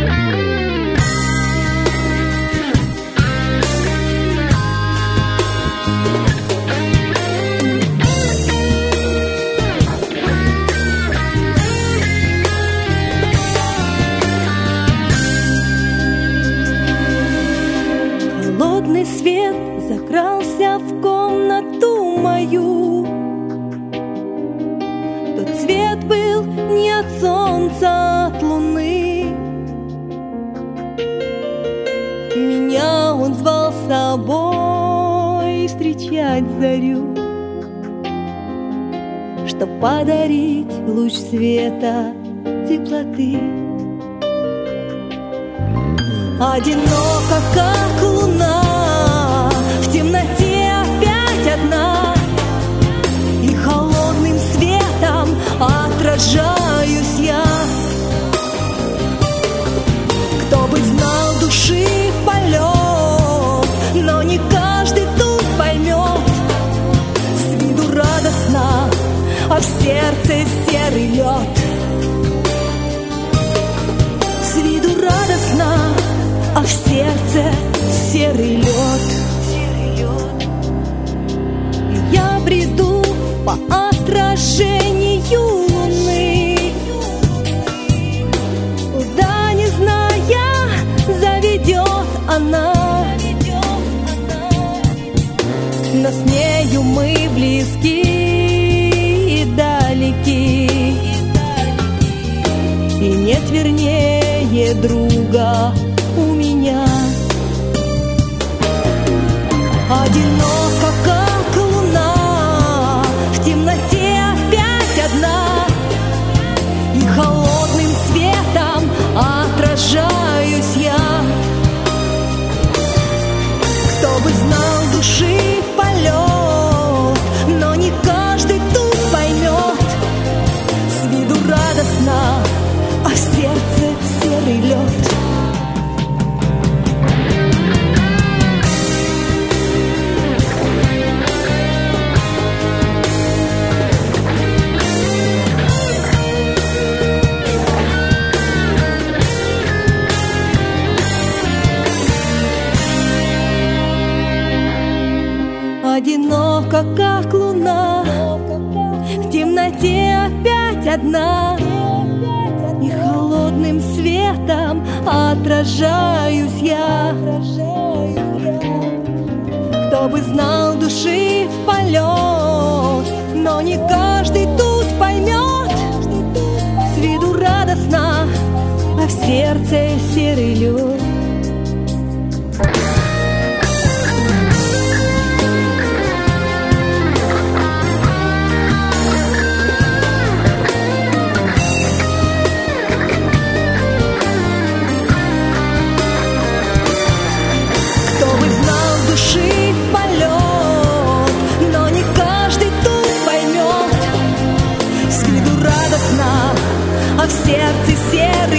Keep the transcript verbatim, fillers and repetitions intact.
Холодный свет закрался в комнату мою. Тот свет был не от солнца, а от луны. Меня он звал с собой встречать зарю, чтоб подарить луч света, теплоты. Одиноко, как луна, в темноте опять одна, и холодным светом отражаюсь я. Кто бы знал души полет, но не каждый тут поймет. С виду радостно, а в сердце серый лед. С виду радостно, а в сердце серый лед. Я бреду по отражению луны, куда, не зная, заведет она. Но с нею мы близки и далеки, и нет вернее друга у меня. Одиноко, как луна, в темноте опять одна, и холодным светом отражаюсь я. Кто бы знал души полет, но не каждый тут поймет. С виду радостно, а в сердце серый лед. Одиноко, как луна, в темноте опять одна, и холодным светом отражаюсь я. Кто бы знал души в полет, но не каждый тут поймет. С виду радостно, а в сердце серый лед. Души полет, но не каждый тут поймет. С виду радостно, а в сердце серый